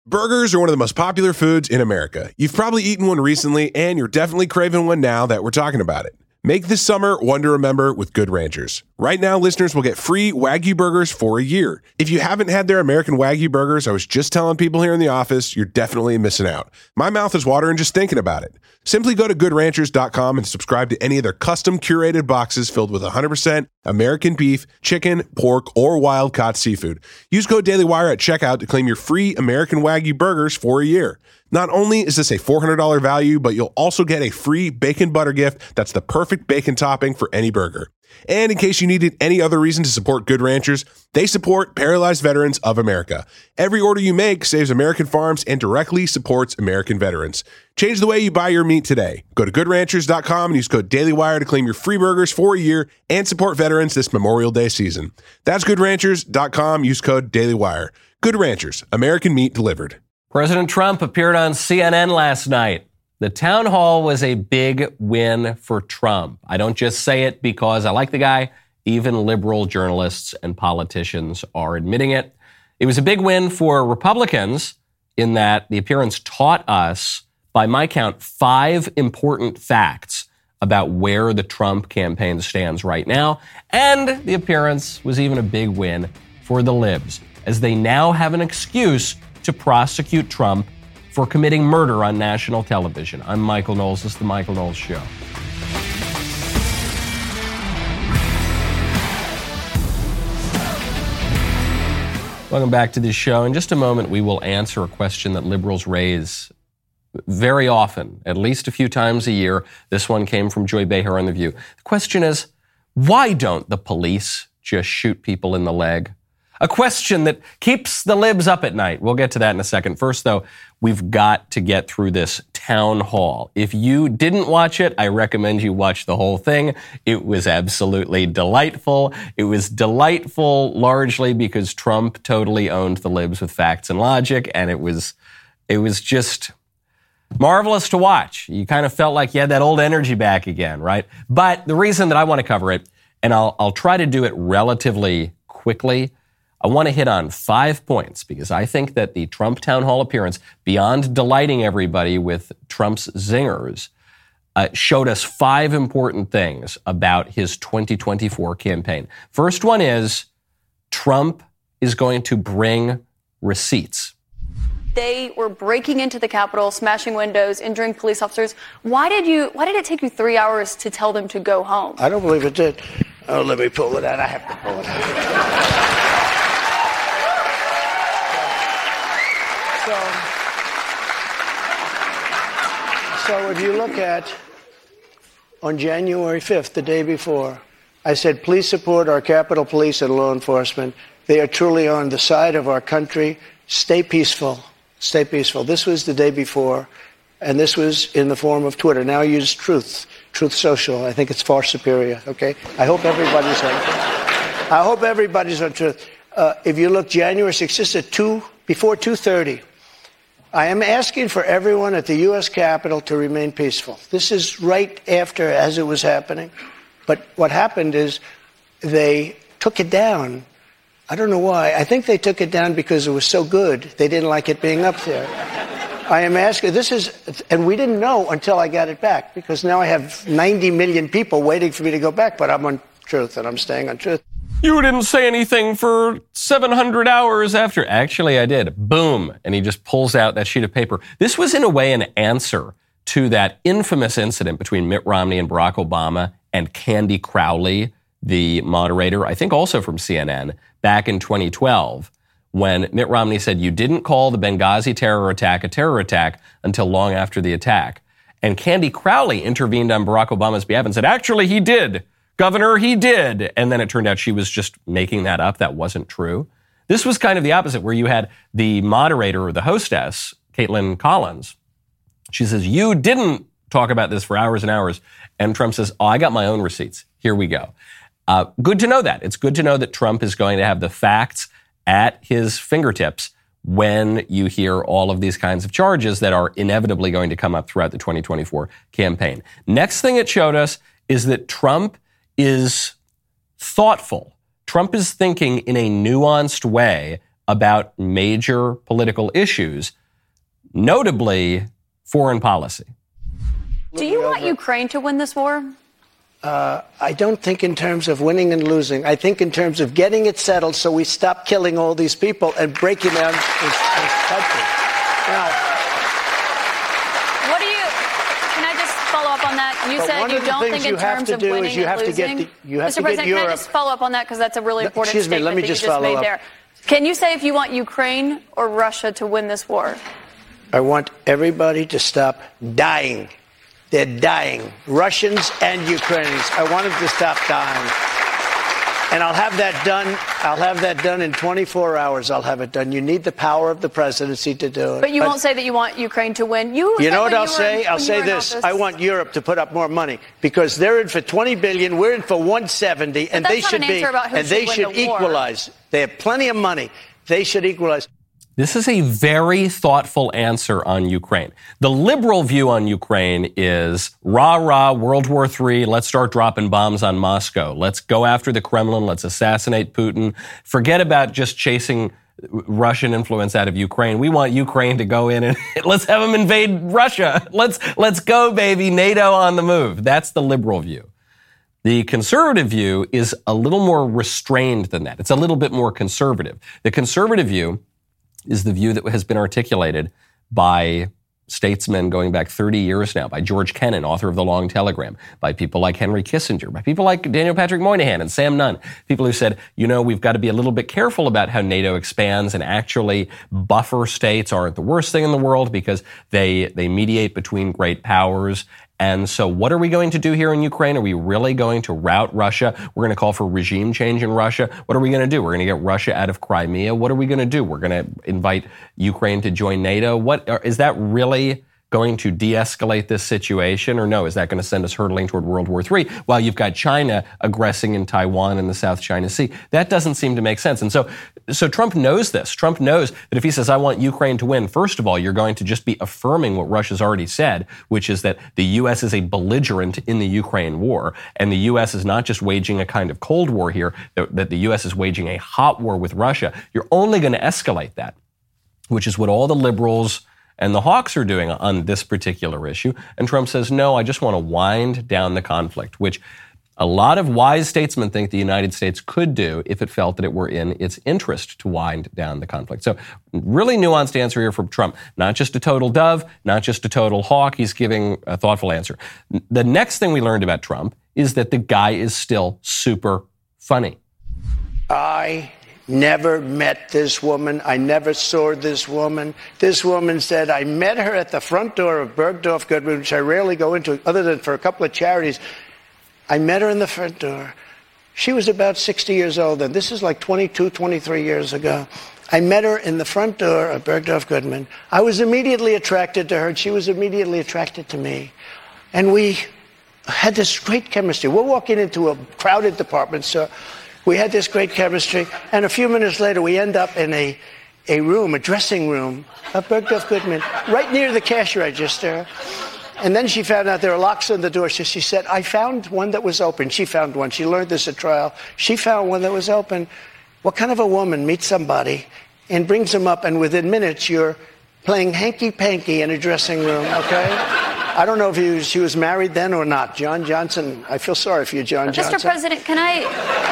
Burgers are one of the most popular foods in America. You've probably eaten one recently, and you're definitely craving one now that we're talking about it. Make this summer one to remember with Good Ranchers. Right now, listeners will get free Wagyu burgers for a year. If you haven't had their American Wagyu burgers, I was just telling people here in the office, you're definitely missing out. My mouth is watering just thinking about it. Simply go to goodranchers.com and subscribe to any of their custom curated boxes filled with 100% American beef, chicken, pork, or wild-caught seafood. Use code DailyWire at checkout to claim your free American Wagyu burgers for a year. Not only is this a $400 value, but you'll also get a free bacon butter gift that's the perfect bacon topping for any burger. And in case you needed any other reason to support Good Ranchers, they support Paralyzed Veterans of America. Every order you make saves American farms and directly supports American veterans. Change the way you buy your meat today. Go to goodranchers.com and use code DailyWire to claim your free burgers for a year and support veterans this Memorial Day season. That's goodranchers.com. Use code DailyWire. Good Ranchers, American meat delivered. President Trump appeared on CNN last night. The town hall was a big win for Trump. I don't just say it because I like the guy. Even liberal journalists and politicians are admitting it. It was a big win for Republicans in that the appearance taught us, by my count, 5 important facts about where the Trump campaign stands right now. And the appearance was even a big win for the libs, as they now have an excuse to prosecute Trump for committing murder on national television. I'm Michael Knowles. This is The Michael Knowles Show. Welcome back to the show. In just a moment, we will answer a question that liberals raise very often, at least a few times a year. This one came from Joy Behar on The View. The question is, why don't the police just shoot people in the leg? A question that keeps the libs up at night. We'll get to that in a second. First, though, we've got to get through this town hall. If you didn't watch it, I recommend you watch the whole thing. It was absolutely delightful. It was delightful largely because Trump totally owned the libs with facts and logic, and it was just marvelous to watch. You kind of felt like you had that old energy back again, right? But the reason that I want to cover it, and I'll try to do it relatively quickly, I want to hit on 5 points because I think that the Trump town hall appearance, beyond delighting everybody with Trump's zingers, showed us 5 important things about his 2024 campaign. First one is Trump is going to bring receipts. They were breaking into the Capitol, smashing windows, injuring police officers. Why did it take you 3 hours to tell them to go home? I don't believe it did. Oh, let me pull it out. I have to pull it out. So if you look at, on January 5th, the day before, I said, please support our Capitol Police and law enforcement. They are truly on the side of our country. Stay peaceful. Stay peaceful. This was the day before, and this was in the form of Twitter. Now I use Truth Social. I think it's far superior, okay? I hope everybody's on Truth. If you look January 6th, just at before 2:30, I am asking for everyone at the U.S. Capitol to remain peaceful. This is right after, as it was happening. But what happened is they took it down. I don't know why. I think they took it down because it was so good. They didn't like it being up there. I am asking, and we didn't know until I got it back, because now I have 90 million people waiting for me to go back, but I'm on Truth, and I'm staying on Truth. You didn't say anything for 700 hours after. Actually, I did. Boom. And he just pulls out that sheet of paper. This was, in a way, an answer to that infamous incident between Mitt Romney and Barack Obama and Candy Crowley, the moderator, I think also from CNN, back in 2012, when Mitt Romney said, you didn't call the Benghazi terror attack a terror attack until long after the attack. And Candy Crowley intervened on Barack Obama's behalf and said, actually, he did. Governor, he did. And then it turned out she was just making that up. That wasn't true. This was kind of the opposite, where you had the moderator or the hostess, Caitlin Collins. She says, you didn't talk about this for hours and hours. And Trump says, I got my own receipts. Here we go. Good to know that. It's good to know that Trump is going to have the facts at his fingertips when you hear all of these kinds of charges that are inevitably going to come up throughout the 2024 campaign. Next thing it showed us is that Trump is thoughtful. Trump is thinking in a nuanced way about major political issues, notably foreign policy. Do you want Ukraine to win this war? I don't think in terms of winning and losing. I think in terms of getting it settled so we stop killing all these people and breaking down this country. Now, can I just follow up on that? You said you don't think in terms of winning and losing. Mr. President, can I just follow up on that because that's a really important statement that you just made there. Can you say if you want Ukraine or Russia to win this war? I want everybody to stop dying. They're dying, Russians and Ukrainians. I want them to stop dying. And I'll have that done. I'll have that done in 24 hours. I'll have it done. You need the power of the presidency to do it. But you won't say that you want Ukraine to win. You know what I'll say? I'll say this. I want Europe to put up more money because they're in for 20 billion. We're in for 170, and they should be. And they should equalize. They have plenty of money. They should equalize. This is a very thoughtful answer on Ukraine. The liberal view on Ukraine is rah-rah, World War III, let's start dropping bombs on Moscow. Let's go after the Kremlin. Let's assassinate Putin. Forget about just chasing Russian influence out of Ukraine. We want Ukraine to go in and let's have them invade Russia. Let's go, baby. NATO on the move. That's the liberal view. The conservative view is a little more restrained than that. It's a little bit more conservative. The conservative view is the view that has been articulated by statesmen going back 30 years now, by George Kennan, author of The Long Telegram, by people like Henry Kissinger, by people like Daniel Patrick Moynihan and Sam Nunn, people who said, we've got to be a little bit careful about how NATO expands, and actually buffer states aren't the worst thing in the world because they mediate between great powers. And so what are we going to do here in Ukraine? Are we really going to rout Russia? We're going to call for regime change in Russia. What are we going to do? We're going to get Russia out of Crimea. What are we going to do? We're going to invite Ukraine to join NATO. Is that really going to de-escalate this situation? Or no, is that going to send us hurtling toward World War III while you've got China aggressing in Taiwan and the South China Sea? That doesn't seem to make sense. And so Trump knows this. Trump knows that if he says, I want Ukraine to win, first of all, you're going to just be affirming what Russia's already said, which is that the U.S. is a belligerent in the Ukraine war. And the U.S. is not just waging a kind of Cold War here, that the U.S. is waging a hot war with Russia. You're only going to escalate that, which is what all the liberals and the hawks are doing on this particular issue. And Trump says, no, I just want to wind down the conflict, which a lot of wise statesmen think the United States could do if it felt that it were in its interest to wind down the conflict. So really nuanced answer here from Trump. Not just a total dove, not just a total hawk. He's giving a thoughtful answer. The next thing we learned about Trump is that the guy is still super funny. I never met this woman. I never saw this woman. This woman said, I met her at the front door of Bergdorf Goodman, which I rarely go into other than for a couple of charities. I met her in the front door. She was about 60 years old, and this is like 22, 23 years ago. I met her in the front door of Bergdorf Goodman. I was immediately attracted to her, and she was immediately attracted to me. And we had this great chemistry. We're walking into a crowded department store. We had this great chemistry, and a few minutes later, we end up in a room, a dressing room of Bergdorf Goodman, right near the cash register. And then she found out there were locks on the door, so she said, I found one that was open. She found one. She learned this at trial. She found one that was open. What kind of a woman meets somebody and brings them up, and within minutes, you're playing hanky-panky in a dressing room, okay? I don't know if she was married then or not. John Johnson, I feel sorry for you, John Johnson. Mr. President, can I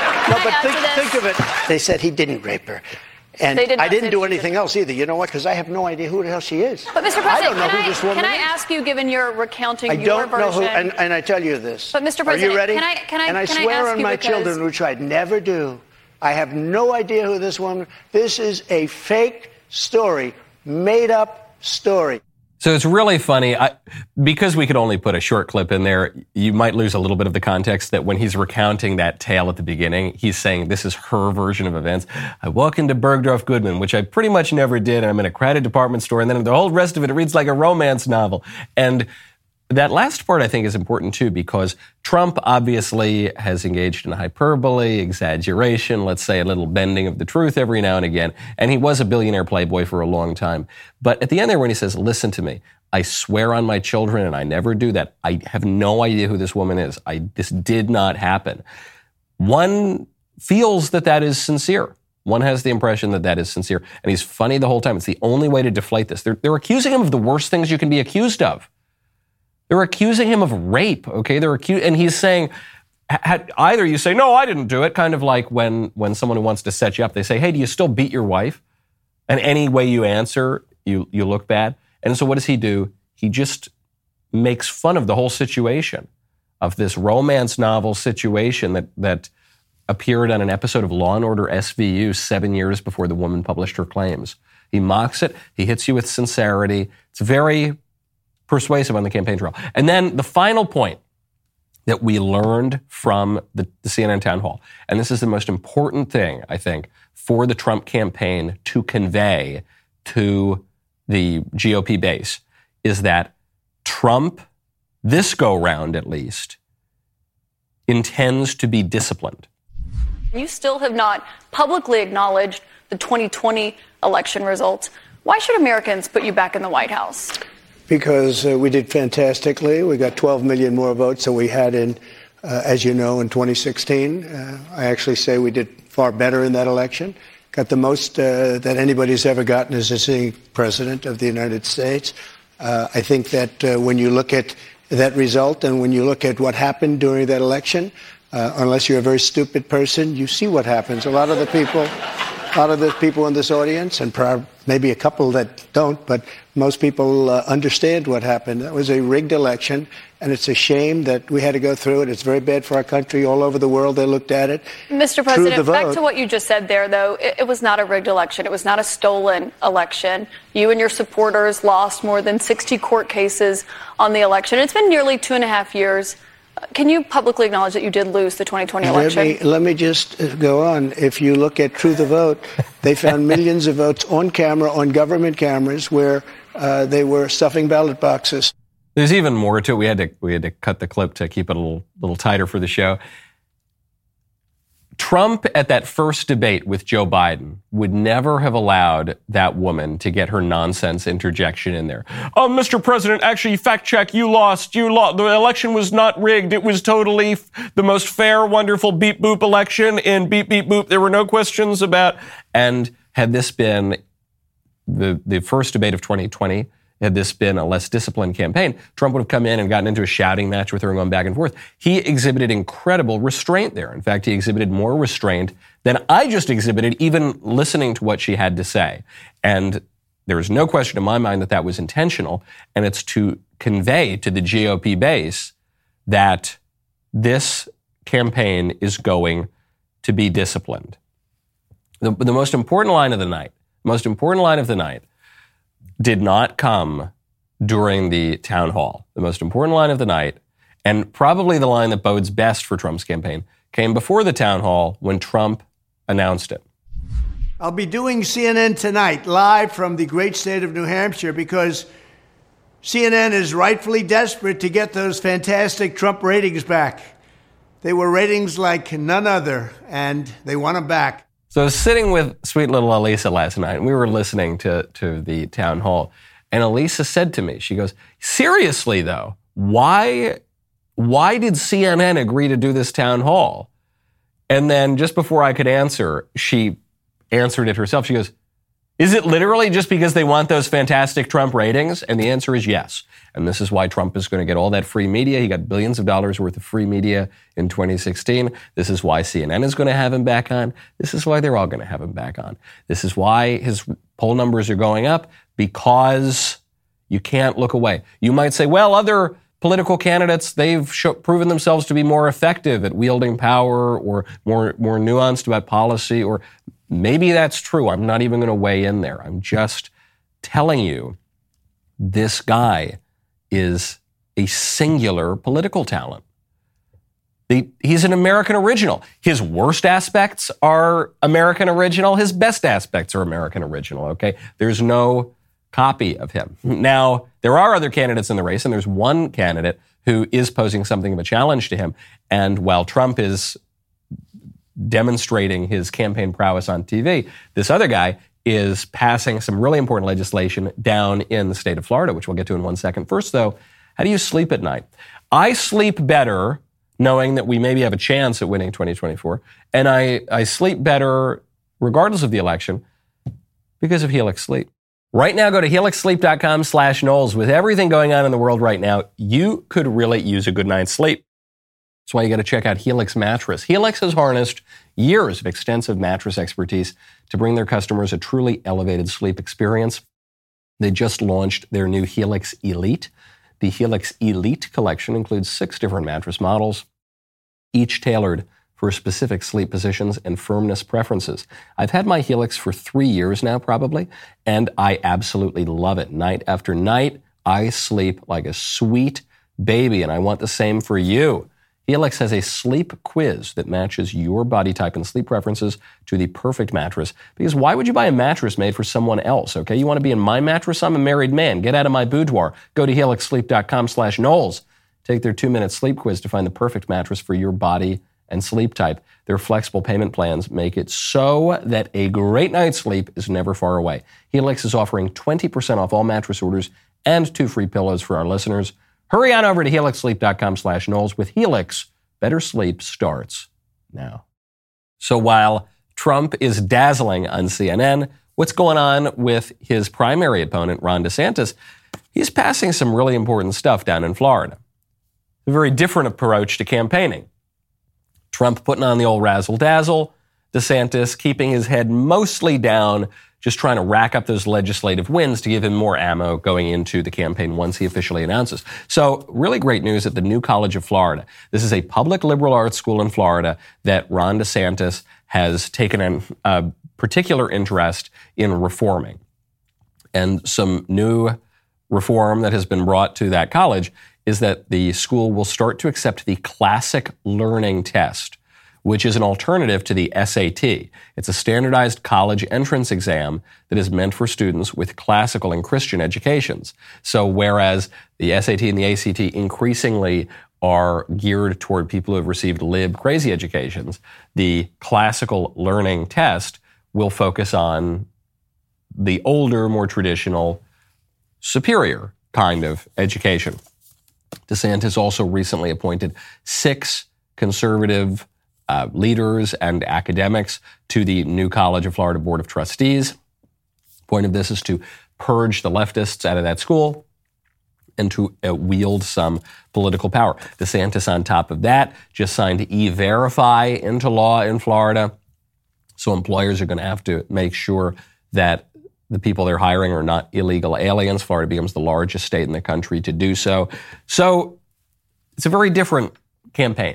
think of it. They said he didn't rape her. And I didn't do anything else either. You know what? Because I have no idea who the hell she is. But, Mr. President, I don't know who this woman is. Can I ask you, given your recounting your version? I don't know who, and I tell you this. But, Mr. President, are you ready? Can I swear on my children, which I'd never do. I have no idea who this woman is. This is a fake story, made-up story. So it's really funny. Because we could only put a short clip in there, you might lose a little bit of the context that when he's recounting that tale at the beginning, he's saying this is her version of events. I walk into Bergdorf Goodman, which I pretty much never did, and I'm in a crowded department store, and then the whole rest of it reads like a romance novel. And that last part, I think, is important, too, because Trump obviously has engaged in hyperbole, exaggeration, let's say a little bending of the truth every now and again, and he was a billionaire playboy for a long time. But at the end there, when he says, listen to me, I swear on my children, and I never do that, I have no idea who this woman is. This did not happen. One feels that is sincere. One has the impression that that is sincere, and he's funny the whole time. It's the only way to deflate this. They're accusing him of the worst things you can be accused of. They're accusing him of rape, okay? And he's saying, either you say, no, I didn't do it, kind of like when someone who wants to set you up, they say, hey, do you still beat your wife? And any way you answer, you look bad. And so what does he do? He just makes fun of the whole situation, of this romance novel situation that appeared on an episode of Law & Order SVU 7 years before the woman published her claims. He mocks it. He hits you with sincerity. It's very persuasive on the campaign trail. And then the final point that we learned from the CNN town hall, and this is the most important thing, I think, for the Trump campaign to convey to the GOP base, is that Trump, this go-round at least, intends to be disciplined. You still have not publicly acknowledged the 2020 election results. Why should Americans put you back in the White House? Because we did fantastically. We got 12 million more votes than we had as you know, in 2016. I actually say we did far better in that election. Got the most that anybody's ever gotten as a sitting president of the United States. I think that when you look at that result and when you look at what happened during that election, unless you're a very stupid person, you see what happens. A lot of the people in this audience, and maybe a couple that don't, but most people understand what happened. That was a rigged election, and it's a shame that we had to go through it. It's very bad for our country. All over the world, they looked at it. Mr. President, back to what you just said there, though. It was not a rigged election. It was not a stolen election. You and your supporters lost more than 60 court cases on the election. It's been nearly 2.5 years. Can you publicly acknowledge that you did lose the 2020 election? Let me just go on. If you look at True the Vote, they found millions of votes on camera, on government cameras, where they were stuffing ballot boxes. There's even more to it. We had to cut the clip to keep it a little tighter for the show. Trump, at that first debate with Joe Biden, would never have allowed that woman to get her nonsense interjection in there. Oh, Mr. President, actually, fact check, you lost. The election was not rigged. It was totally the most fair, wonderful beep boop election in beep beep boop. There were no questions about. And had this been the first debate of 2020, had this been a less disciplined campaign, Trump would have come in and gotten into a shouting match with her and gone back and forth. He exhibited incredible restraint there. In fact, he exhibited more restraint than I just exhibited, even listening to what she had to say. And there is no question in my mind that that was intentional, and it's to convey to the GOP base that this campaign is going to be disciplined. The most important line of the night, did not come during the town hall. The most important line of the night, and probably the line that bodes best for Trump's campaign, came before the town hall when Trump announced it. I'll be doing CNN tonight, live from the great state of New Hampshire, because CNN is rightfully desperate to get those fantastic Trump ratings back. They were ratings like none other, and they want them back. So I was sitting with sweet little Elisa last night, and we were listening to the town hall. And Elisa said to me, she goes, seriously, though, why did CNN agree to do this town hall? And then just before I could answer, she answered it herself. She goes, is it literally just because they want those fantastic Trump ratings? And the answer is yes. And this is why Trump is going to get all that free media. He got billions of dollars worth of free media in 2016. This is why CNN is going to have him back on. This is why they're all going to have him back on. This is why his poll numbers are going up, because you can't look away. You might say, well, other political candidates, they've proven themselves to be more effective at wielding power or more nuanced about policy, or maybe that's true. I'm not even going to weigh in there. I'm just telling you, this guy is a singular political talent. He's an American original. His worst aspects are American original. His best aspects are American original, okay? There's no copy of him. Now, there are other candidates in the race, and there's one candidate who is posing something of a challenge to him. And while Trump is demonstrating his campaign prowess on TV, this other guy is passing some really important legislation down in the state of Florida, which we'll get to in 1 second. First, though, how do you sleep at night? I sleep better knowing that we maybe have a chance at winning 2024, and I sleep better regardless of the election, because of Helix Sleep. Right now, go to helixsleep.com/Knowles. With everything going on in the world right now, you could really use a good night's sleep. That's why you got to check out Helix Mattress. Helix has harnessed years of extensive mattress expertise to bring their customers a truly elevated sleep experience. They just launched their new Helix Elite. The Helix Elite collection includes 6 different mattress models, each tailored for specific sleep positions and firmness preferences. I've had my Helix for 3 years now, probably, and I absolutely love it. Night after night, I sleep like a sweet baby, and I want the same for you. Helix has a sleep quiz that matches your body type and sleep preferences to the perfect mattress. Because why would you buy a mattress made for someone else, okay? You want to be in my mattress? I'm a married man. Get out of my boudoir. Go to helixsleep.com/Knowles. Take their 2-minute sleep quiz to find the perfect mattress for your body and sleep type. Their flexible payment plans make it so that a great night's sleep is never far away. Helix is offering 20% off all mattress orders and 2 free pillows for our listeners. Hurry on over to helixsleep.com/Knowles. With Helix, better sleep starts now. So while Trump is dazzling on CNN, what's going on with his primary opponent, Ron DeSantis? He's passing some really important stuff down in Florida. A very different approach to campaigning. Trump putting on the old razzle-dazzle, DeSantis keeping his head mostly down, just trying to rack up those legislative wins to give him more ammo going into the campaign once he officially announces. So really great news at the New College of Florida. This is a public liberal arts school in Florida that Ron DeSantis has taken a particular interest in reforming. And some new reform that has been brought to that college is that the school will start to accept the Classic Learning Test, which is an alternative to the SAT. It's a standardized college entrance exam that is meant for students with classical and Christian educations. So whereas the SAT and the ACT increasingly are geared toward people who have received crazy educations, the Classical Learning Test will focus on the older, more traditional, superior kind of education. DeSantis also recently appointed 6 conservative leaders and academics to the New College of Florida Board of Trustees. The point of this is to purge the leftists out of that school and to wield some political power. DeSantis, on top of that, just signed E-Verify into law in Florida. So employers are going to have to make sure that the people they're hiring are not illegal aliens. Florida becomes the largest state in the country to do so. So it's a very different campaign,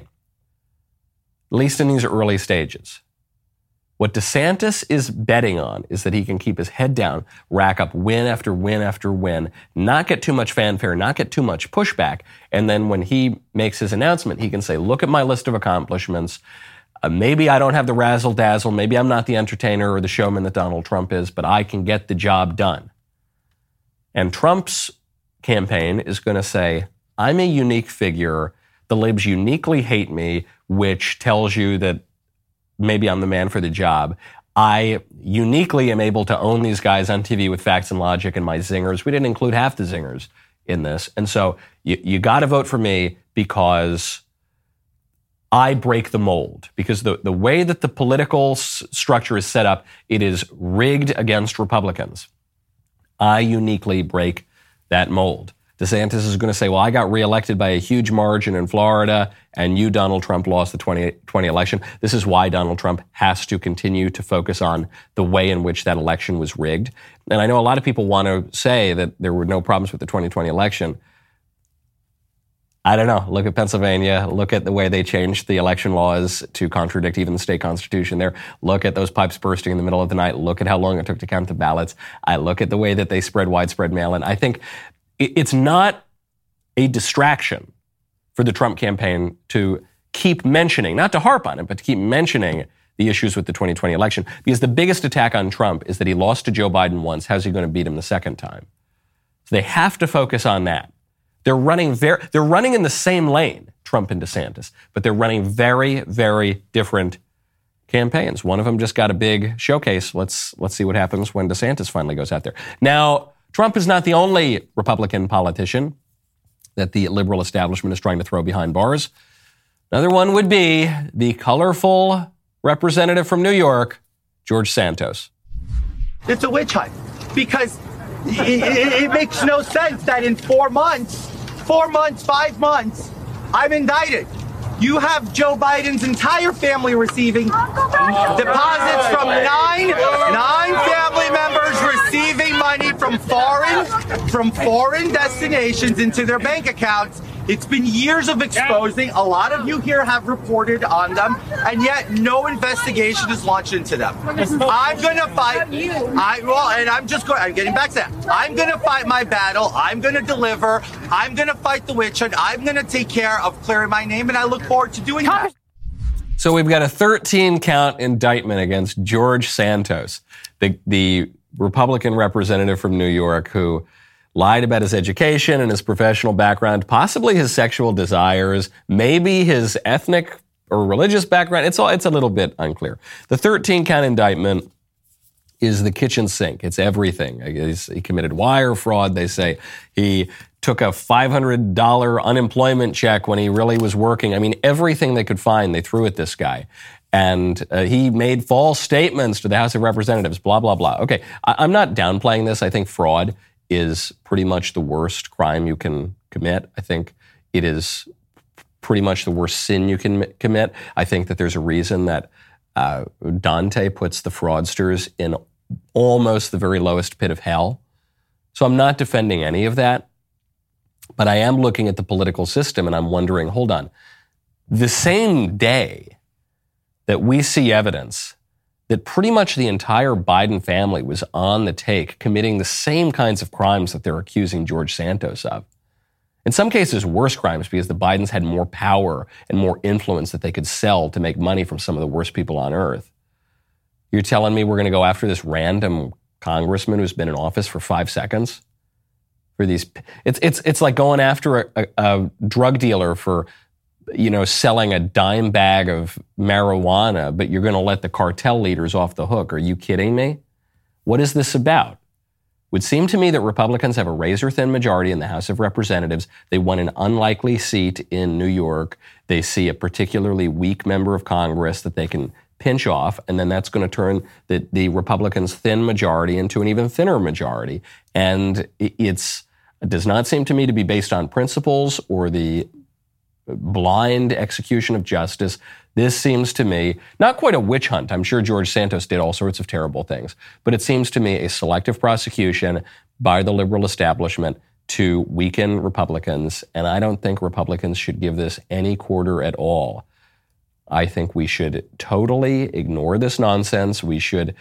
at least in these early stages. What DeSantis is betting on is that he can keep his head down, rack up win after win after win, not get too much fanfare, not get too much pushback, and then when he makes his announcement, he can say, look at my list of accomplishments. Maybe I don't have the razzle-dazzle, maybe I'm not the entertainer or the showman that Donald Trump is, but I can get the job done. And Trump's campaign is going to say, I'm a unique figure, the libs uniquely hate me, which tells you that maybe I'm the man for the job. I uniquely am able to own these guys on TV with facts and logic and my zingers. We didn't include half the zingers in this. And so you got to vote for me because I break the mold. Because the way that the political structure is set up, it is rigged against Republicans. I uniquely break that mold. DeSantis is going to say, well, I got reelected by a huge margin in Florida, and you, Donald Trump, lost the 2020 election. This is why Donald Trump has to continue to focus on the way in which that election was rigged. And I know a lot of people want to say that there were no problems with the 2020 election. I don't know. Look at Pennsylvania. Look at the way they changed the election laws to contradict even the state constitution there. Look at those pipes bursting in the middle of the night. Look at how long it took to count the ballots. I look at the way that they spread widespread mail-in. I think it's not a distraction for the Trump campaign to keep mentioning, not to harp on it, but to keep mentioning the issues with the 2020 election. Because the biggest attack on Trump is that he lost to Joe Biden once. How's he going to beat him the second time? So they have to focus on that. They're running in the same lane, Trump and DeSantis, but they're running very, very different campaigns. One of them just got a big showcase. Let's see what happens when DeSantis finally goes out there. Now, Trump is not the only Republican politician that the liberal establishment is trying to throw behind bars. Another one would be the colorful representative from New York, George Santos. It's a witch hunt because it makes no sense that in 4 months, 5 months, I'm indicted. You have Joe Biden's entire family receiving deposits from nine family members receiving money from foreign destinations into their bank accounts. It's been years of exposing. A lot of you here have reported on them, and yet no investigation is launched into them. I'm going to fight. I'm getting back to that. I'm going to fight my battle. I'm going to deliver. I'm going to fight the witch hunt. I'm going to take care of clearing my name, and I look forward to doing that. So we've got a 13-count indictment against George Santos, the Republican representative from New York who lied about his education and his professional background, possibly his sexual desires, maybe his ethnic or religious background. It's a little bit unclear. The 13-count indictment is the kitchen sink. It's everything. He committed wire fraud. They say he took a $500 unemployment check when he really was working. I mean, everything they could find, they threw at this guy. And he made false statements to the House of Representatives, blah, blah, blah. Okay, I'm not downplaying this. I think fraud is pretty much the worst crime you can commit. I think it is pretty much the worst sin you can commit. I think that there's a reason that Dante puts the fraudsters in almost the very lowest pit of hell. So I'm not defending any of that, but I am looking at the political system and I'm wondering, hold on, the same day that we see evidence that pretty much the entire Biden family was on the take committing the same kinds of crimes that they're accusing George Santos of. In some cases, worse crimes because the Bidens had more power and more influence that they could sell to make money from some of the worst people on earth. You're telling me we're going to go after this random congressman who's been in office for 5 seconds? For these, it's like going after a drug dealer for, selling a dime bag of marijuana, but you're going to let the cartel leaders off the hook. Are you kidding me? What is this about? It would seem to me that Republicans have a razor-thin majority in the House of Representatives. They won an unlikely seat in New York. They see a particularly weak member of Congress that they can pinch off, and then that's going to turn the Republicans' thin majority into an even thinner majority. And it does not seem to me to be based on principles or the blind execution of justice. This seems to me not quite a witch hunt. I'm sure George Santos did all sorts of terrible things, but it seems to me a selective prosecution by the liberal establishment to weaken Republicans. And I don't think Republicans should give this any quarter at all. I think we should totally ignore this nonsense. We should,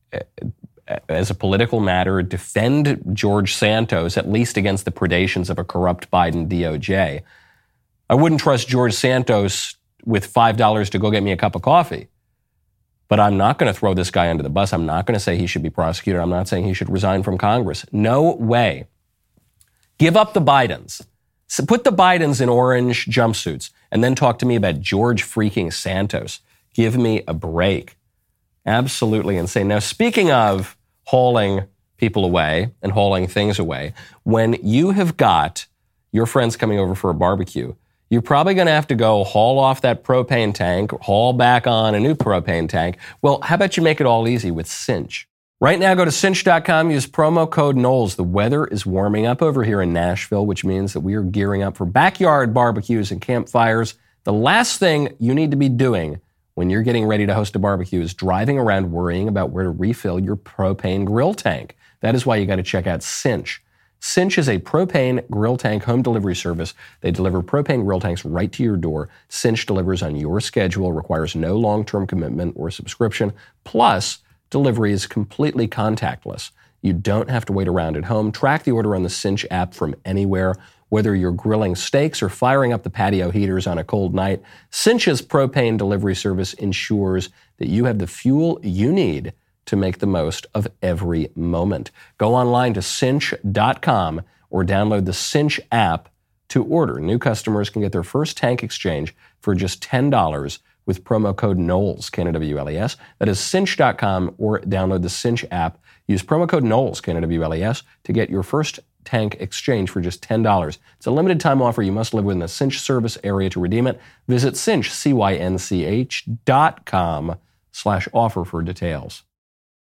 as a political matter, defend George Santos, at least against the predations of a corrupt Biden DOJ. I wouldn't trust George Santos with $5 to go get me a cup of coffee. But I'm not going to throw this guy under the bus. I'm not going to say he should be prosecuted. I'm not saying he should resign from Congress. No way. Give up the Bidens. So put the Bidens in orange jumpsuits and then talk to me about George freaking Santos. Give me a break. Absolutely insane. Now, speaking of hauling people away and hauling things away, when you have got your friends coming over for a barbecue, you're probably going to have to go haul off that propane tank, haul back on a new propane tank. Well, how about you make it all easy with Cinch? Right now, go to cinch.com, use promo code Knowles. The weather is warming up over here in Nashville, which means that we are gearing up for backyard barbecues and campfires. The last thing you need to be doing when you're getting ready to host a barbecue is driving around worrying about where to refill your propane grill tank. That is why you got to check out Cinch. Cinch is a propane grill tank home delivery service. They deliver propane grill tanks right to your door. Cinch delivers on your schedule, requires no long-term commitment or subscription. Plus, delivery is completely contactless. You don't have to wait around at home. Track the order on the Cinch app from anywhere. Whether you're grilling steaks or firing up the patio heaters on a cold night, Cinch's propane delivery service ensures that you have the fuel you need to make the most of every moment. Go online to cinch.com or download the Cinch app to order. New customers can get their first tank exchange for just $10 with promo code Knowles, K-N-O-W-L-E-S. That is cinch.com or download the Cinch app. Use promo code Knowles, K-N-O-W-L-E-S, to get your first tank exchange for just $10. It's a limited time offer. You must live within the Cinch service area to redeem it. Visit cinch, CYNCH.com/offer for details.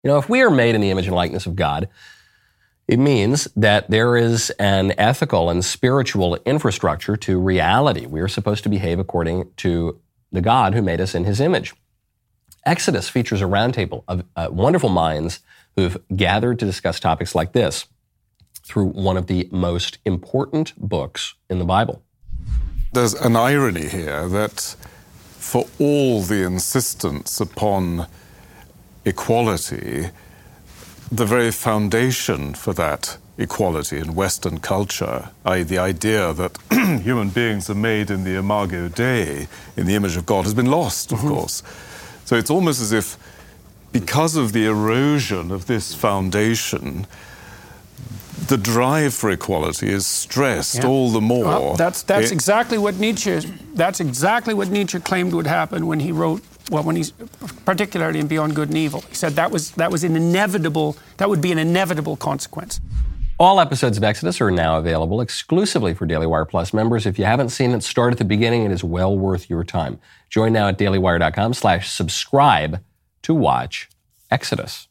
You know, if we are made in the image and likeness of God, it means that there is an ethical and spiritual infrastructure to reality. We are supposed to behave according to the God who made us in his image. Exodus features a roundtable of wonderful minds who've gathered to discuss topics like this through one of the most important books in the Bible. There's an irony here that for all the insistence upon equality, the very foundation for that equality in Western culture, i.e. the idea that human beings are made in the imago Dei, in the image of God, has been lost, of course. So it's almost as if, because of the erosion of this foundation, the drive for equality is stressed all the more. Well, that's exactly what Nietzsche claimed would happen when he wrote, particularly in Beyond Good and Evil. He said that would be an inevitable consequence. All episodes of Exodus are now available exclusively for Daily Wire Plus members. If you haven't seen it, start at the beginning. It is well worth your time. Join now at dailywire.com/subscribe to watch Exodus.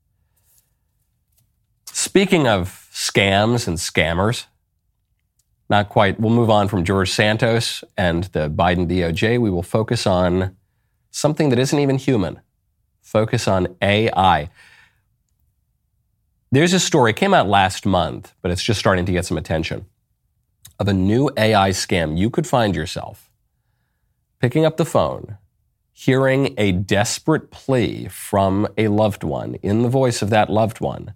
Speaking of scams and scammers, not quite. We'll move on from George Santos and the Biden DOJ. We will focus on something that isn't even human. Focus on AI. There's a story, it came out last month, but it's just starting to get some attention, of a new AI scam. You could find yourself picking up the phone, hearing a desperate plea from a loved one in the voice of that loved one,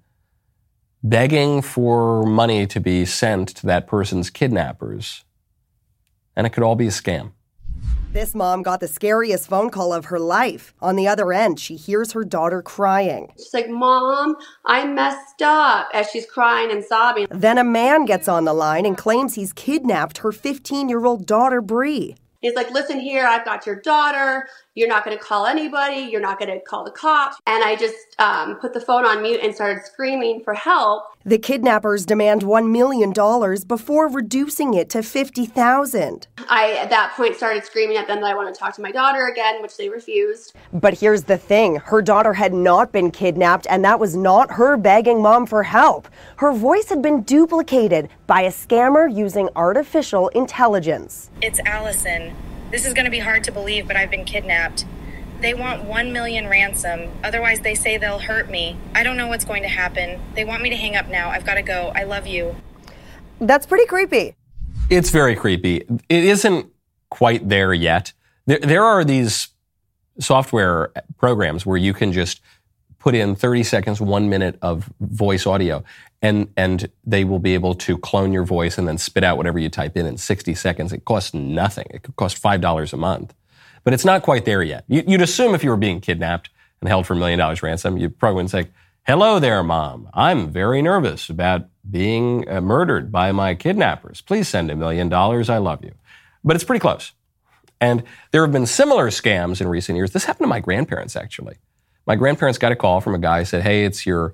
begging for money to be sent to that person's kidnappers, and it could all be a scam. This mom got the scariest phone call of her life. On the other end, she hears her daughter crying. She's like, "Mom, I messed up," as she's crying and sobbing. Then a man gets on the line and claims he's kidnapped her 15-year-old daughter, Bree. He's like, "Listen here, I've got your daughter. You're not going to call anybody. You're not going to call the cops." And I just put the phone on mute and started screaming for help. The kidnappers demand $1 million before reducing it to $50,000. I, at that point, started screaming at them that I want to talk to my daughter again, which they refused. But here's the thing. Her daughter had not been kidnapped, and that was not her begging mom for help. Her voice had been duplicated by a scammer using artificial intelligence. It's Allison. This is going to be hard to believe, but I've been kidnapped. They want $1 million ransom. Otherwise, they say they'll hurt me. I don't know what's going to happen. They want me to hang up now. I've got to go. I love you. That's pretty creepy. It's very creepy. It isn't quite there yet. There are these software programs where you can just put in 30 seconds, 1 minute of voice audio, and they will be able to clone your voice and then spit out whatever you type in 60 seconds. It costs nothing. It could cost $5 a month. But it's not quite there yet. You'd assume if you were being kidnapped and held for $1 million ransom, you probably wouldn't say, "Hello there, Mom. I'm very nervous about being murdered by my kidnappers. Please send $1 million. I love you." But it's pretty close. And there have been similar scams in recent years. This happened to my grandparents, actually. My grandparents got a call from a guy who said, "Hey, it's your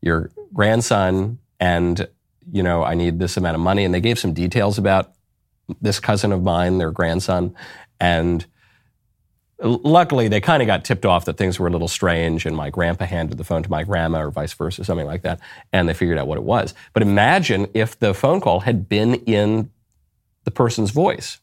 grandson, and, I need this amount of money." And they gave some details about this cousin of mine, their grandson. And luckily, they kind of got tipped off that things were a little strange, and my grandpa handed the phone to my grandma or vice versa, something like that, and they figured out what it was. But imagine if the phone call had been in the person's voice.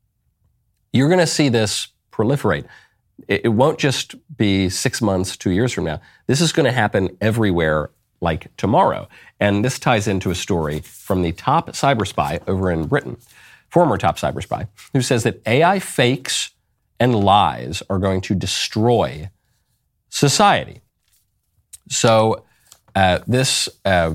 You're going to see this proliferate. It won't just be 6 months, 2 years from now. This is going to happen everywhere like tomorrow. And this ties into a story from the top cyber spy over in Britain, former top cyber spy, who says that AI fakes and lies are going to destroy society. So this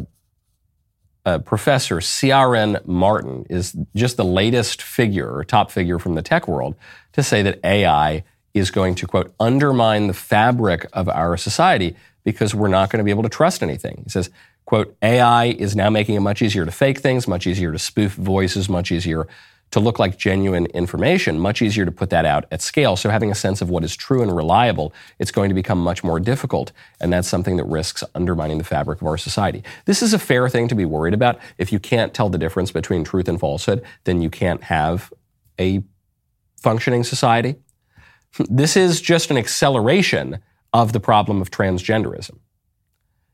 professor, Ciaran Martin, is just the latest figure or top figure from the tech world to say that AI is going to, quote, undermine the fabric of our society because we're not going to be able to trust anything. He says, quote, AI is now making it much easier to fake things, much easier to spoof voices, much easier to look like genuine information, much easier to put that out at scale. So having a sense of what is true and reliable, it's going to become much more difficult. And that's something that risks undermining the fabric of our society. This is a fair thing to be worried about. If you can't tell the difference between truth and falsehood, then you can't have a functioning society. This is just an acceleration of the problem of transgenderism.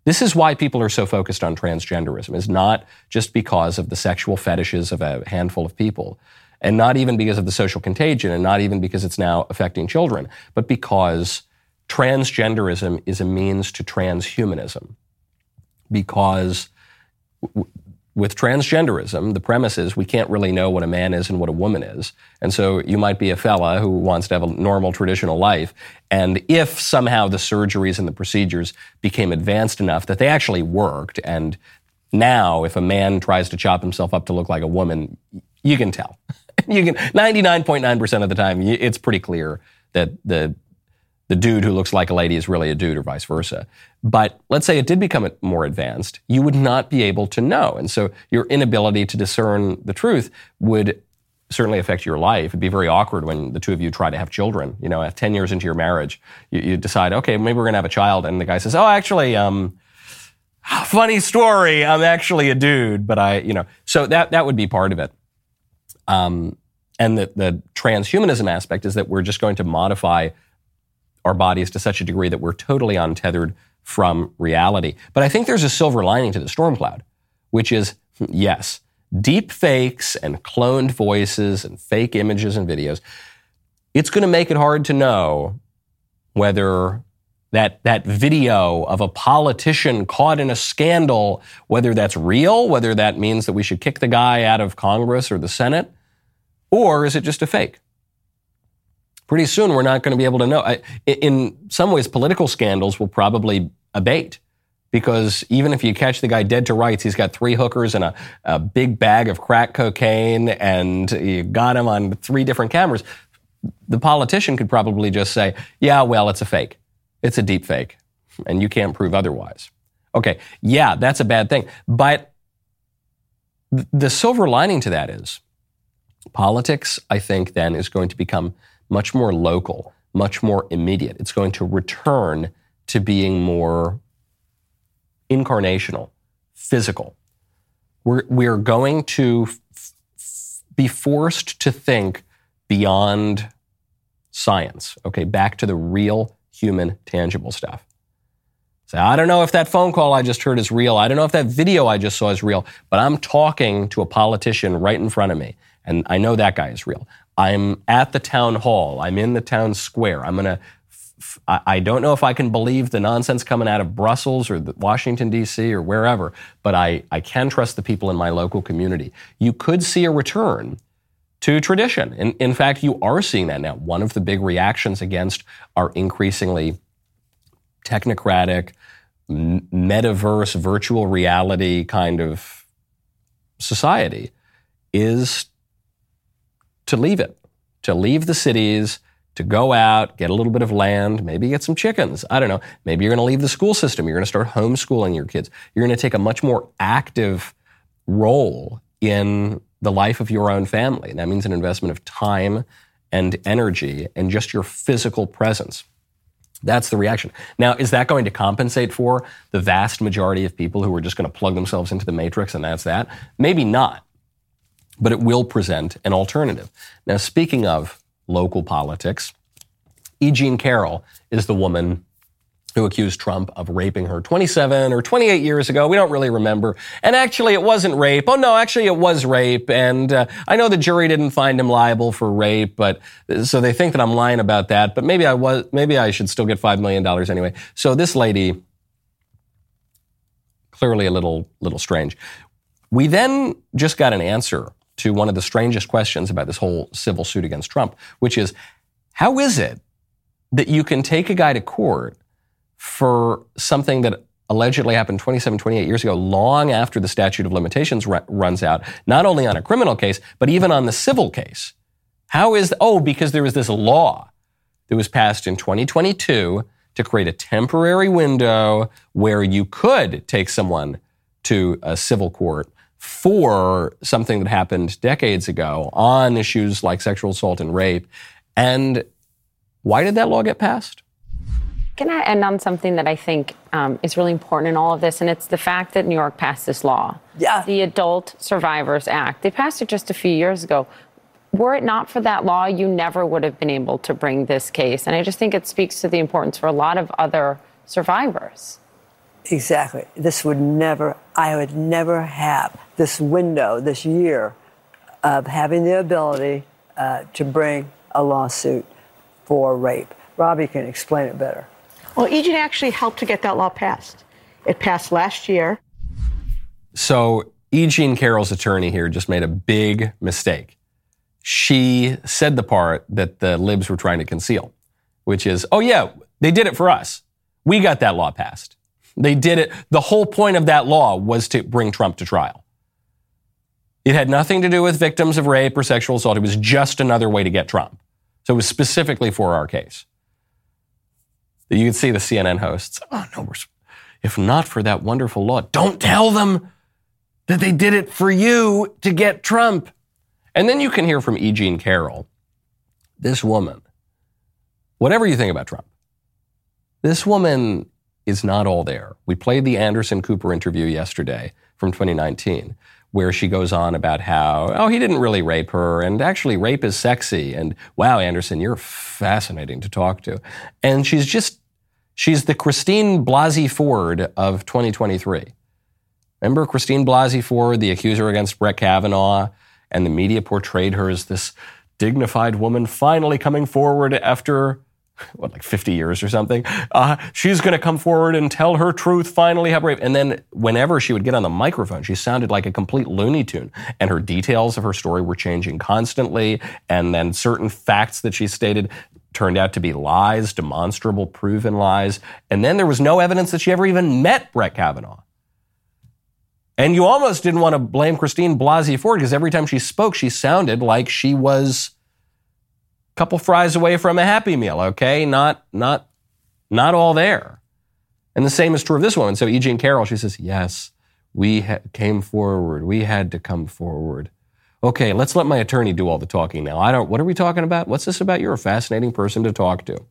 This is why people are so focused on transgenderism. It's not just because of the sexual fetishes of a handful of people, and not even because of the social contagion, and not even because it's now affecting children, but because transgenderism is a means to transhumanism. Because with transgenderism, the premise is we can't really know what a man is and what a woman is. And so you might be a fella who wants to have a normal, traditional life. And if somehow the surgeries and the procedures became advanced enough that they actually worked, and now if a man tries to chop himself up to look like a woman, you can tell. You can 99.9% of the time, it's pretty clear that the dude who looks like a lady is really a dude, or vice versa. But let's say it did become more advanced, you would not be able to know. And so your inability to discern the truth would certainly affect your life. It'd be very awkward when the two of you try to have children. You know, 10 years into your marriage, you decide, okay, maybe we're going to have a child. And the guy says, oh, actually, funny story, I'm actually a dude. But so that would be part of it. And the transhumanism aspect is that we're just going to modify our bodies to such a degree that we're totally untethered from reality. But I think there's a silver lining to the storm cloud, which is, yes, deep fakes and cloned voices and fake images and videos. It's going to make it hard to know whether that video of a politician caught in a scandal, whether that's real, whether that means that we should kick the guy out of Congress or the Senate, or is it just a fake? Pretty soon, we're not going to be able to know. In some ways, political scandals will probably abate, because even if you catch the guy dead to rights, he's got 3 hookers and a big bag of crack cocaine, and you got him on 3 different cameras. The politician could probably just say, yeah, well, it's a fake. It's a deep fake, and you can't prove otherwise. Okay, yeah, that's a bad thing. But the silver lining to that is politics, I think, then is going to become much more local, much more immediate. It's going to return to being more incarnational, physical. We're going to be forced to think beyond science, okay, back to the real human, tangible stuff. So I don't know if that phone call I just heard is real. I don't know if that video I just saw is real, but I'm talking to a politician right in front of me, and I know that guy is real. I'm at the town hall. I'm in the town square. I don't know if I can believe the nonsense coming out of Brussels or Washington, D.C. or wherever, but I can trust the people in my local community. You could see a return to tradition. In fact, you are seeing that now. One of the big reactions against our increasingly technocratic, metaverse, virtual reality kind of society is to leave it, to leave the cities, to go out, get a little bit of land, maybe get some chickens. I don't know. Maybe you're going to leave the school system. You're going to start homeschooling your kids. You're going to take a much more active role in the life of your own family. And that means an investment of time and energy and just your physical presence. That's the reaction. Now, is that going to compensate for the vast majority of people who are just going to plug themselves into the matrix and that's that? Maybe not. But it will present an alternative. Now, speaking of local politics, E. Jean Carroll is the woman who accused Trump of raping her 27 or 28 years ago. We don't really remember. And actually, it wasn't rape. Oh, no, actually, it was rape. And I know the jury didn't find him liable for rape, but so they think that I'm lying about that. But maybe I should still get $5 million anyway. So this lady, clearly a little strange. We then just got an answer to one of the strangest questions about this whole civil suit against Trump, which is, how is it that you can take a guy to court for something that allegedly happened 27, 28 years ago, long after the statute of limitations runs out, not only on a criminal case, but even on the civil case? Because there was this law that was passed in 2022 to create a temporary window where you could take someone to a civil court for something that happened decades ago on issues like sexual assault and rape. And why did that law get passed? Can I end on something that I think is really important in all of this? And it's the fact that New York passed this law. Yeah. The Adult Survivors Act. They passed it just a few years ago. Were it not for that law, you never would have been able to bring this case. And I just think it speaks to the importance for a lot of other survivors. Exactly. I would never have this window, this year of having the ability to bring a lawsuit for rape. Robbie can explain it better. Well, E. Jean actually helped to get that law passed. It passed last year. So E. Jean Carroll's attorney here just made a big mistake. She said the part that the libs were trying to conceal, which is, oh yeah, they did it for us. We got that law passed. They did it. The whole point of that law was to bring Trump to trial. It had nothing to do with victims of rape or sexual assault. It was just another way to get Trump. So it was specifically for our case. You could see the CNN hosts, oh no, if not for that wonderful law, don't tell them that they did it for you to get Trump. And then you can hear from E. Jean Carroll, this woman, whatever you think about Trump, this woman is not all there. We played the Anderson Cooper interview yesterday from 2019, where she goes on about how, he didn't really rape her, and actually rape is sexy, and wow, Anderson, you're fascinating to talk to. And she's the Christine Blasey Ford of 2023. Remember Christine Blasey Ford, the accuser against Brett Kavanaugh, and the media portrayed her as this dignified woman finally coming forward after, 50 years or something? She's going to come forward and tell her truth, finally have rape. And then whenever she would get on the microphone, she sounded like a complete Looney Tune. And her details of her story were changing constantly. And then certain facts that she stated turned out to be lies, demonstrable, proven lies. And then there was no evidence that she ever even met Brett Kavanaugh. And you almost didn't want to blame Christine Blasey Ford because every time she spoke, she sounded like she was a couple fries away from a Happy Meal, okay? Not all there. And the same is true of this woman. So E. Jean Carroll, she says, yes, we came forward. We had to come forward. Okay, let's let my attorney do all the talking now. What are we talking about? What's this about? You're a fascinating person to talk to.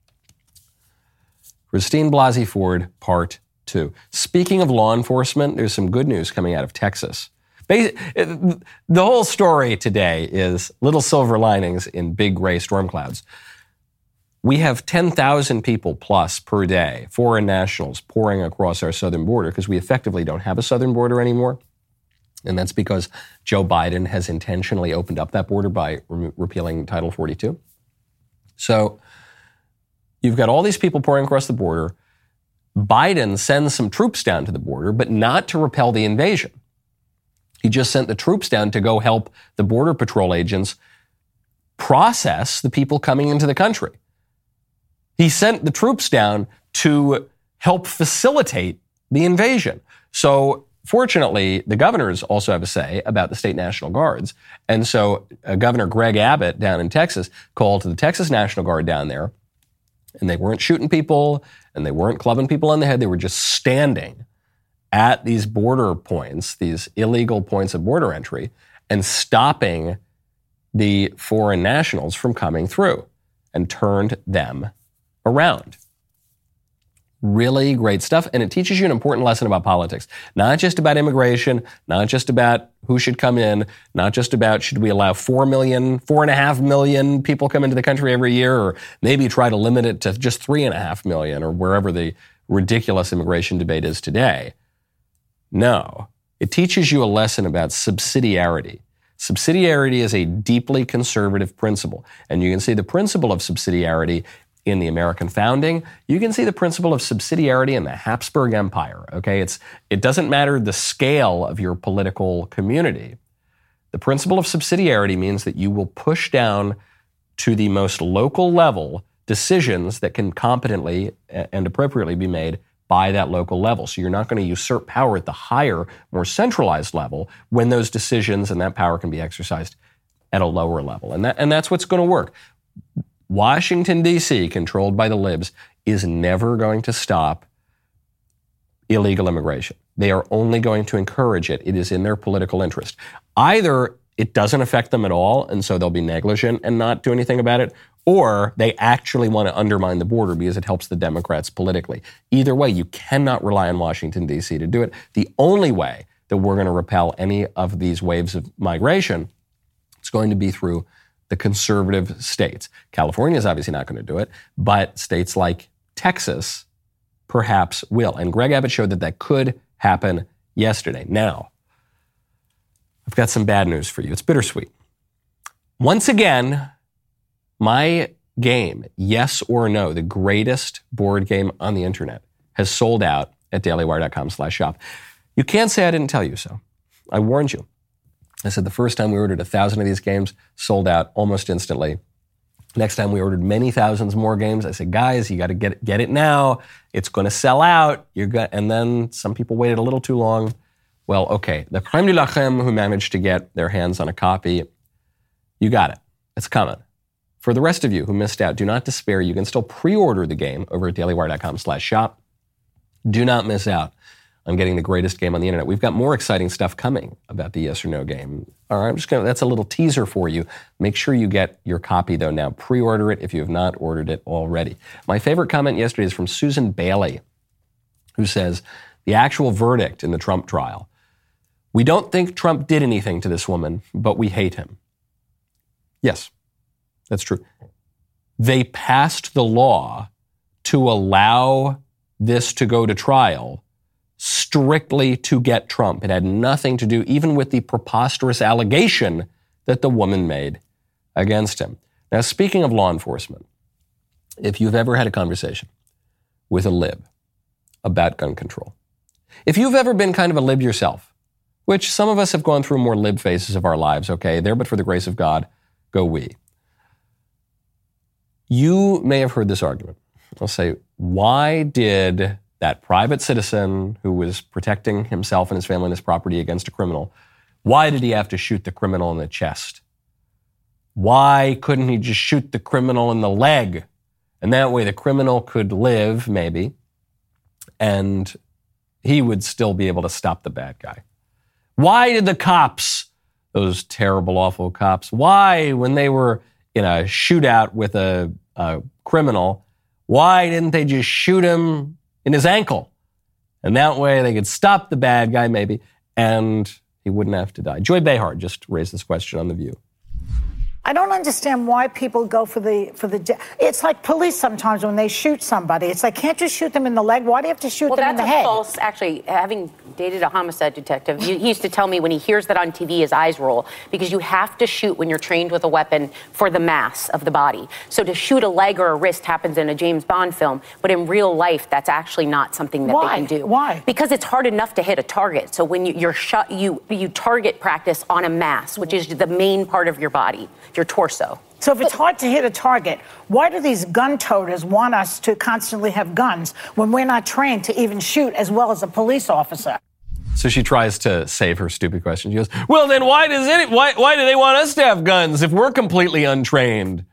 Christine Blasey Ford, part 2. Speaking of law enforcement, there's some good news coming out of Texas. The whole story today is little silver linings in big gray storm clouds. We have 10,000 people plus per day, foreign nationals, pouring across our southern border because we effectively don't have a southern border anymore. And that's because Joe Biden has intentionally opened up that border by repealing Title 42. So you've got all these people pouring across the border. Biden sends some troops down to the border, but not to repel the invasion. He just sent the troops down to go help the Border Patrol agents process the people coming into the country. He sent the troops down to help facilitate the invasion. So fortunately, the governors also have a say about the state National Guards. And so Governor Greg Abbott down in Texas called to the Texas National Guard down there, and they weren't shooting people and they weren't clubbing people on the head. They were just standing at these border points, these illegal points of border entry, and stopping the foreign nationals from coming through and turned them around. Really great stuff. And it teaches you an important lesson about politics. Not just about immigration, not just about who should come in, not just about should we allow 4.5 million people come into the country every year, or maybe try to limit it to just 3.5 million, or wherever the ridiculous immigration debate is today. No, it teaches you a lesson about subsidiarity. Subsidiarity is a deeply conservative principle. And you can see the principle of subsidiarity in the American founding. You can see the principle of subsidiarity in the Habsburg Empire, okay? It doesn't matter the scale of your political community. The principle of subsidiarity means that you will push down to the most local level decisions that can competently and appropriately be made by that local level. So you're not going to usurp power at the higher, more centralized level when those decisions and that power can be exercised at a lower level. And that's what's going to work. Washington, D.C., controlled by the libs, is never going to stop illegal immigration. They are only going to encourage it. It is in their political interest. Either it doesn't affect them at all, and so they'll be negligent and not do anything about it, or they actually want to undermine the border because it helps the Democrats politically. Either way, you cannot rely on Washington, D.C. to do it. The only way that we're going to repel any of these waves of migration is going to be through the conservative states. California is obviously not going to do it, but states like Texas perhaps will. And Greg Abbott showed that that could happen yesterday. Now, I've got some bad news for you. It's bittersweet. Once again, my game, Yes or No, the greatest board game on the internet, has sold out at dailywire.com/shop. You can't say I didn't tell you so. I warned you. I said the first time we ordered 1,000 of these games, sold out almost instantly. Next time we ordered many thousands more games, I said, guys, you got to get it now. It's going to sell out. And then some people waited a little too long. Well, okay, the crème de la crème who managed to get their hands on a copy, you got it. It's coming. For the rest of you who missed out, do not despair. You can still pre-order the game over at dailywire.com/shop. Do not miss out on getting the greatest game on the internet. We've got more exciting stuff coming about the Yes or No game. All right, that's a little teaser for you. Make sure you get your copy, though, now. Pre-order it if you have not ordered it already. My favorite comment yesterday is from Susan Bailey, who says, the actual verdict in the Trump trial. We don't think Trump did anything to this woman, but we hate him. Yes, that's true. They passed the law to allow this to go to trial strictly to get Trump. It had nothing to do even with the preposterous allegation that the woman made against him. Now, speaking of law enforcement, if you've ever had a conversation with a lib about gun control, if you've ever been kind of a lib yourself, which some of us have gone through more lib phases of our lives, okay, there but for the grace of God, go we. You may have heard this argument. I'll say, why did that private citizen who was protecting himself and his family and his property against a criminal, why did he have to shoot the criminal in the chest? Why couldn't he just shoot the criminal in the leg? And that way the criminal could live, maybe, and he would still be able to stop the bad guy. Why did the cops, those terrible, awful cops, why, when they were in a shootout with a criminal, why didn't they just shoot him in his ankle? And that way they could stop the bad guy, maybe, and he wouldn't have to die. Joy Behar just raised this question on The View. I don't understand why people go for the. It's like police sometimes when they shoot somebody. It's like, can't you shoot them in the leg? Why do you have to shoot them in the head? Well, that's false. Actually, having dated a homicide detective, he used to tell me when he hears that on TV, his eyes roll, because you have to shoot when you're trained with a weapon for the mass of the body. So to shoot a leg or a wrist happens in a James Bond film, but in real life, that's actually not something that they can do. Why? Because it's hard enough to hit a target. So when you're shot, you target practice on a mass, which is the main part of your body. Your torso. So if it's hard to hit a target, why do these gun toters want us to constantly have guns when we're not trained to even shoot as well as a police officer? So she tries to save her stupid question. She goes, well, then why do they want us to have guns if we're completely untrained?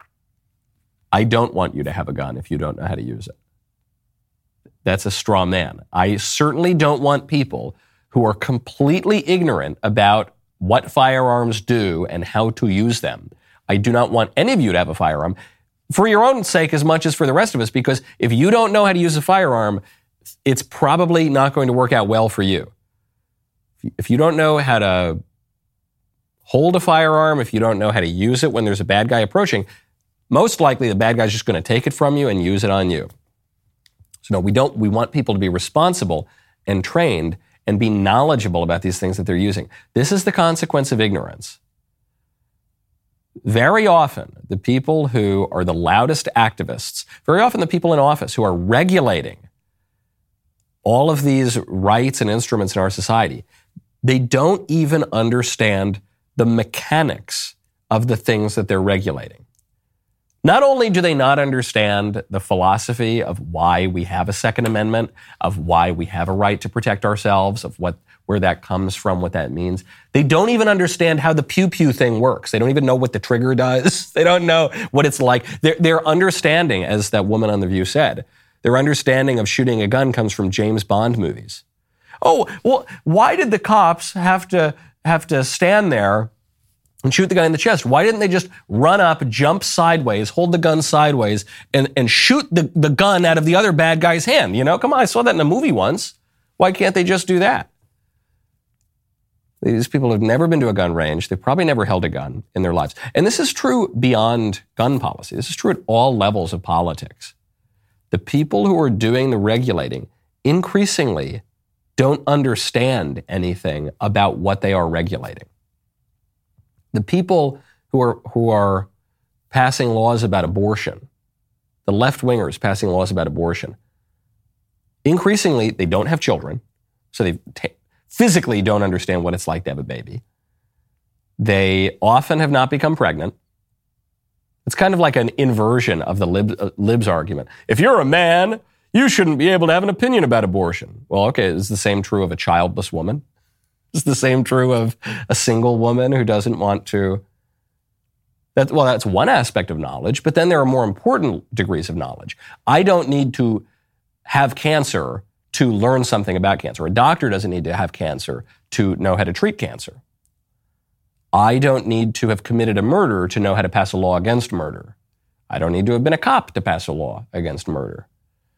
I don't want you to have a gun if you don't know how to use it. That's a straw man. I certainly don't want people who are completely ignorant about what firearms do and how to use them. I do not want any of you to have a firearm for your own sake as much as for the rest of us, because if you don't know how to use a firearm, it's probably not going to work out well for you. If you don't know how to hold a firearm, if you don't know how to use it when there's a bad guy approaching, most likely the bad guy's just going to take it from you and use it on you. So no, we want people to be responsible and trained and be knowledgeable about these things that they're using. This is the consequence of ignorance. Very often, the people who are the loudest activists, very often the people in office who are regulating all of these rights and instruments in our society, they don't even understand the mechanics of the things that they're regulating. Not only do they not understand the philosophy of why we have a Second Amendment, of why we have a right to protect ourselves, of where that comes from, what that means. They don't even understand how the pew-pew thing works. They don't even know what the trigger does. They don't know what it's like. Their understanding, as that woman on The View said, their understanding of shooting a gun comes from James Bond movies. Oh, well, why did the cops have to stand there and shoot the guy in the chest? Why didn't they just run up, jump sideways, hold the gun sideways, and shoot the gun out of the other bad guy's hand? You know, come on, I saw that in a movie once. Why can't they just do that? These people have never been to a gun range. They've probably never held a gun in their lives. And this is true beyond gun policy. This is true at all levels of politics. The people who are doing the regulating increasingly don't understand anything about what they are regulating. The people who are passing laws about abortion, the left-wingers passing laws about abortion, increasingly they don't have children, so they physically don't understand what it's like to have a baby. They often have not become pregnant. It's kind of like an inversion of the libs argument. If you're a man, you shouldn't be able to have an opinion about abortion. Well, okay, is the same true of a childless woman? Is the same true of a single woman who doesn't want to? That's one aspect of knowledge, but then there are more important degrees of knowledge. I don't need to have cancer to learn something about cancer. A doctor doesn't need to have cancer to know how to treat cancer. I don't need to have committed a murder to know how to pass a law against murder. I don't need to have been a cop to pass a law against murder.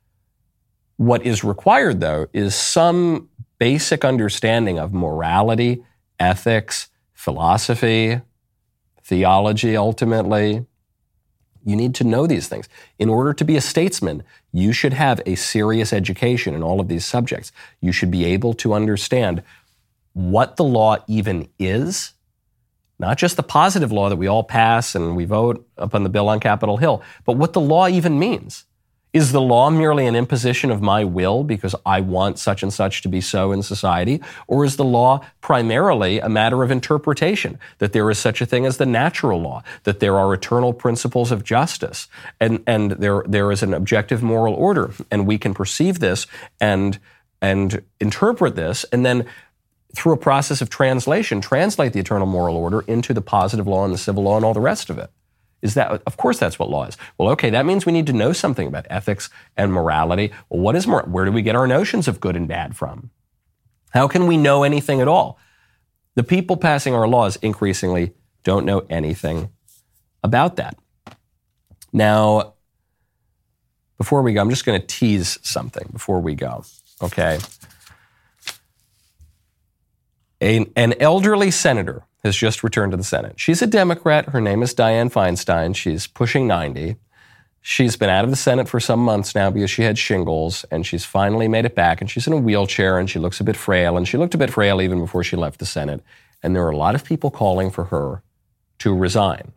What is required, though, is some basic understanding of morality, ethics, philosophy, theology, ultimately. You need to know these things. In order to be a statesman, you should have a serious education in all of these subjects. You should be able to understand what the law even is, not just the positive law that we all pass and we vote up on the bill on Capitol Hill, but what the law even means. Is the law merely an imposition of my will because I want such and such to be so in society? Or is the law primarily a matter of interpretation, that there is such a thing as the natural law, that there are eternal principles of justice, and there is an objective moral order, and we can perceive this and interpret this, and then through a process of translation, translate the eternal moral order into the positive law and the civil law and all the rest of it? Of course that's what law is. Well, okay, that means we need to know something about ethics and morality. Well, what is where do we get our notions of good and bad from? How can we know anything at all? The people passing our laws increasingly don't know anything about that. Now, before we go, I'm just going to tease something before we go, okay? An elderly senator has just returned to the Senate. She's a Democrat. Her name is Dianne Feinstein. She's pushing 90. She's been out of the Senate for some months now because she had shingles, and she's finally made it back, and she's in a wheelchair, and she looks a bit frail, and she looked a bit frail even before she left the Senate. And there are a lot of people calling for her to resign.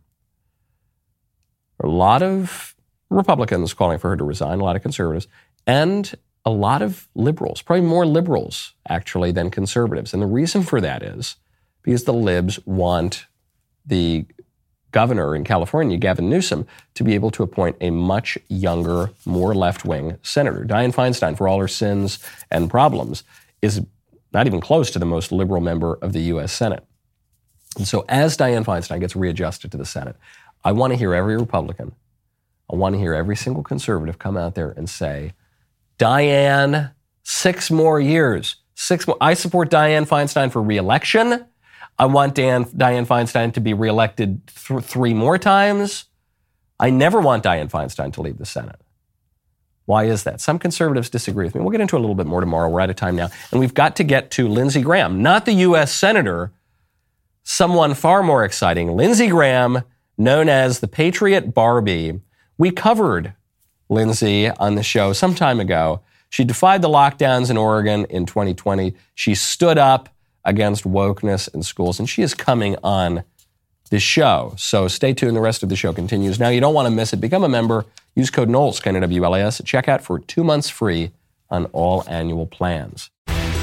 A lot of Republicans calling for her to resign, a lot of conservatives, and a lot of liberals, probably more liberals, actually, than conservatives. And the reason for that is because the libs want the governor in California, Gavin Newsom, to be able to appoint a much younger, more left-wing senator. Dianne Feinstein, for all her sins and problems, is not even close to the most liberal member of the U.S. Senate. And so as Dianne Feinstein gets readjusted to the Senate, I want to hear every Republican, I want to hear every single conservative come out there and say, Dianne, 6 more years. 6 more. I support Dianne Feinstein for re-election. I want Dianne Feinstein to be reelected 3 more times. I never want Dianne Feinstein to leave the Senate. Why is that? Some conservatives disagree with me. We'll get into a little bit more tomorrow. We're out of time now. And we've got to get to Lindsey Graham, not the U.S. Senator, someone far more exciting. Lindsey Graham, known as the Patriot Barbie. We covered Lindsey on the show some time ago. She defied the lockdowns in Oregon in 2020. She stood up against wokeness in schools, and she is coming on this show. So stay tuned. The rest of the show continues. Now, you don't want to miss it. Become a member. Use code Knowles, KNWLAS, at checkout for 2 months free on all annual plans.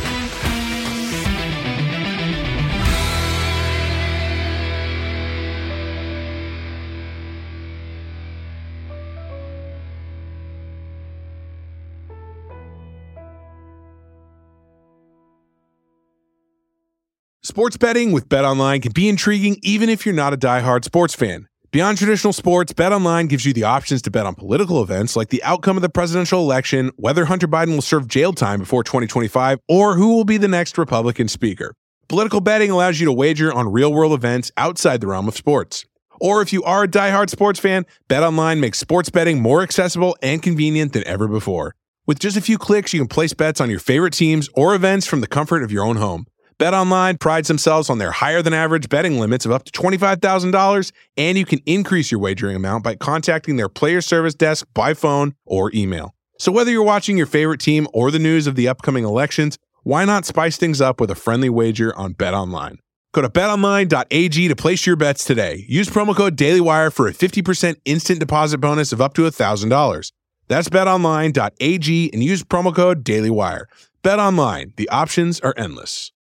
Sports betting with BetOnline can be intriguing even if you're not a diehard sports fan. Beyond traditional sports, BetOnline gives you the options to bet on political events like the outcome of the presidential election, whether Hunter Biden will serve jail time before 2025, or who will be the next Republican speaker. Political betting allows you to wager on real-world events outside the realm of sports. Or if you are a diehard sports fan, BetOnline makes sports betting more accessible and convenient than ever before. With just a few clicks, you can place bets on your favorite teams or events from the comfort of your own home. BetOnline prides themselves on their higher-than-average betting limits of up to $25,000, and you can increase your wagering amount by contacting their player service desk by phone or email. So whether you're watching your favorite team or the news of the upcoming elections, why not spice things up with a friendly wager on BetOnline? Go to betonline.ag to place your bets today. Use promo code DailyWire for a 50% instant deposit bonus of up to $1,000. That's betonline.ag and use promo code DailyWire. BetOnline, the options are endless.